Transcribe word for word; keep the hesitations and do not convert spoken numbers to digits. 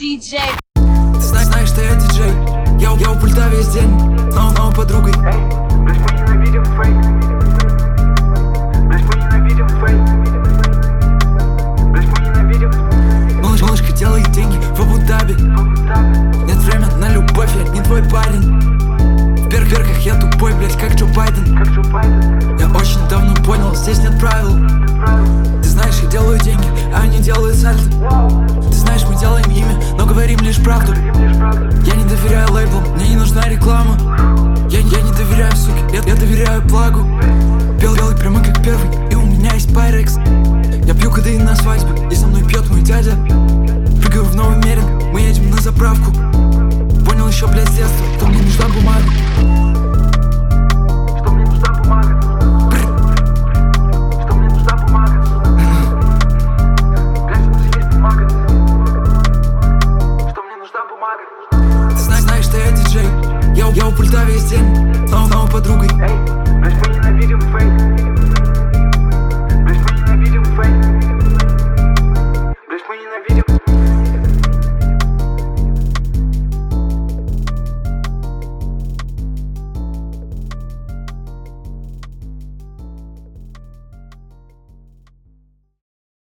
диджей. Ты знаешь, знаешь, что я диджей. Я, я у пульта весь день, но, но подругой. Эй, блядь, мы ненавидим фейк. Блядь, мы ненавидим фейк. Блядь, мы ненавидим. Малыш, малышка делает деньги в Абу-Даби. Нет времени на любовь, я не твой парень. В перках я тупой, блядь, как Джо Байден. Как Джо Байден. Я очень давно понял, здесь нет правил. Ты знаешь, я делаю деньги, а они делают сальто. Ты знаешь, мы делаем имя, но говорим лишь правду. Я не доверяю лейблам, мне не нужна реклама. Я, я не доверяю, суки, я, я доверяю благу. Белый, белый, прямо как первый, и у меня есть пайрекс. Я пью кодеин на свадьбе, и со мной пьет мой дядя. Прыгаю в новый мерин, мы едем на заправку. Понял еще, блядь, с детства, что мне нужна бумага. Что мне нужна бумага. Что мне нужна бумага. Блядь, у нас есть бумага. Что мне нужна бумага. Ты знаешь, знаешь, что я диджей. Я, я у пульта весь день, но, но подругой. Эй,